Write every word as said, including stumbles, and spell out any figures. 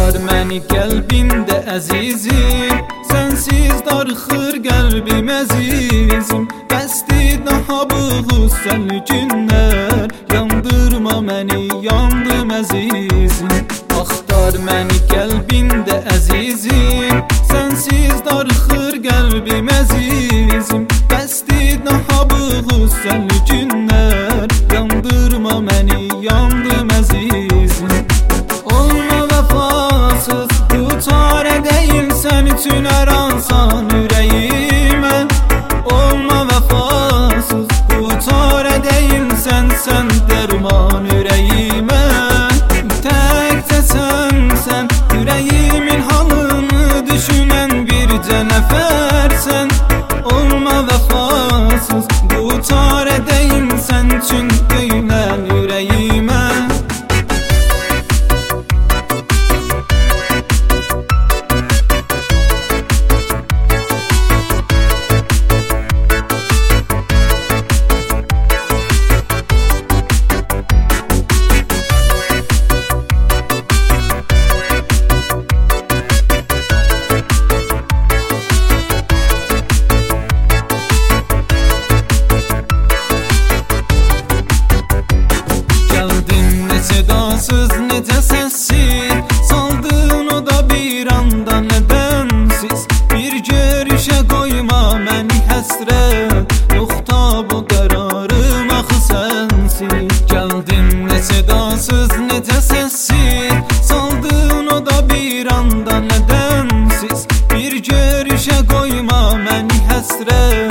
Axtar məni qəlbində əzizim, sənsiz darıxır qəlbim əzizim. Bəsdi daha bu sən günlər, yandırma məni, yandım əzizim. Axtar məni qəlbində əzizim, sənsiz darıxır qəlbim əzizim. Bəsdi daha bu sən günlər, yandırma məni, yandım əzizim. Olma vəfasız, bu çarə deyil sən üçün hər ansan ürəyimə. Olma vəfasız, bu çarə deyil sən, sən dərman ürəyimə. Təkcə sənsən, ürəyimin halını düşünən bircə nəfərsən. Olma vəfasız, bu çarə deyil sən üçün döyülən ürəyimə. Sedasız necə səssiz, saldın o da bir anda nədənsiz. Bir görüşə qoyma məni həsrət, yoxda bu qərarım axı sənsiz. Gəldin nə sedasız necə səssiz, saldın o da bir anda nədənsiz. Bir görüşə qoyma məni həsrət,